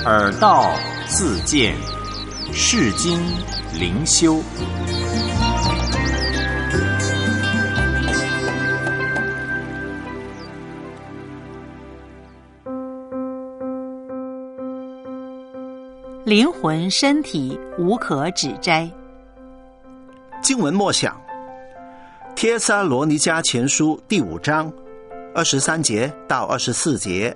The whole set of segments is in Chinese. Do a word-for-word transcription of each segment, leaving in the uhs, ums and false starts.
耳道自见，世经灵修。 灵魂身体无可指摘。 经文默想，帖撒罗尼迦前书第五章二十三节到二十四节。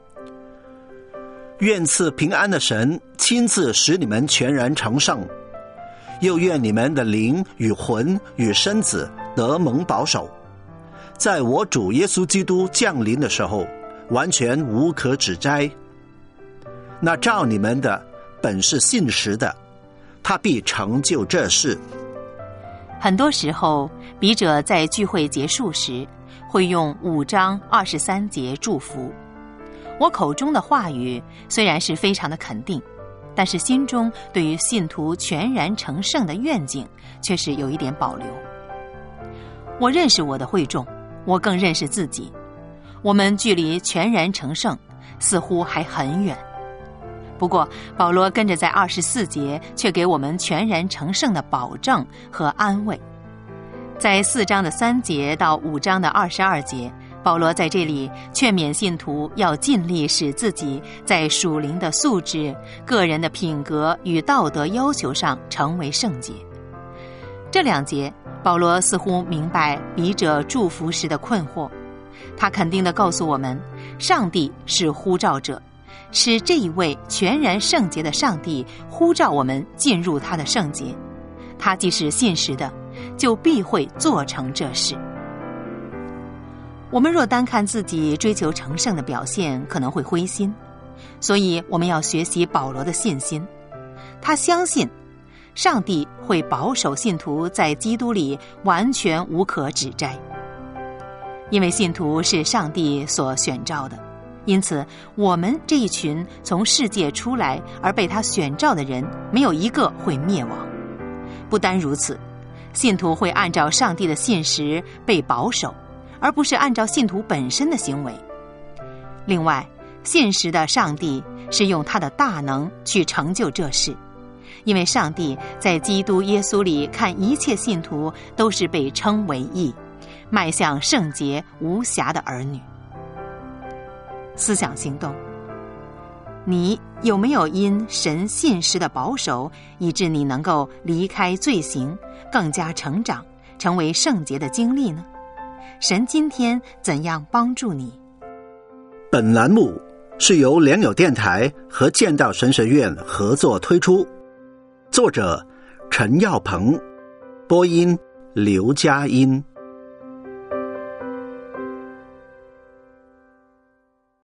愿赐平安的神亲自使你们全然成圣，又愿你们的灵与魂与身子得蒙保守，在我主耶稣基督降临的时候完全无可指摘。那召你们的本是信实的，他必成就这事。 很多时候，笔者在聚会结束时会用五章二十三节祝福。我口中的话语虽然是非常的肯定，但是心中对于信徒全然成圣的愿景却是有一点保留。我认识我的会众，我更认识自己，我们距离全然成圣似乎还很远。不过保罗跟着在二十四节却给我们全然成圣的保证和安慰。在四章的三节到五章的二十二节，保罗在这里劝勉信徒要尽力使自己在属灵的素质、个人的品格与道德要求上成为圣洁。这两节保罗似乎明白笔者祝福时的困惑，他肯定地告诉我们，上帝是呼召者，是这一位全然圣洁的上帝呼召我们进入他的圣洁，他既是信实的，就必会做成这事。我们若单看自己追求成圣的表现，可能会灰心，所以我们要学习保罗的信心。他相信上帝会保守信徒在基督里完全无可指摘，因为信徒是上帝所选召的，因此我们这一群从世界出来而被他选召的人，没有一个会灭亡。不单如此，信徒会按照上帝的信实被保守，而不是按照信徒本身的行为。另外，信实的上帝是用他的大能去成就这事，因为上帝在基督耶稣里看一切信徒都是被称为义，迈向圣洁无瑕的儿女。思想行动，你有没有因神信实的保守，以致你能够离开罪行，更加成长，成为圣洁的经历呢？神今天怎样帮助你？ 本栏目是由良友电台和建道神学院合作推出，作者陈耀鹏，播音刘佳音。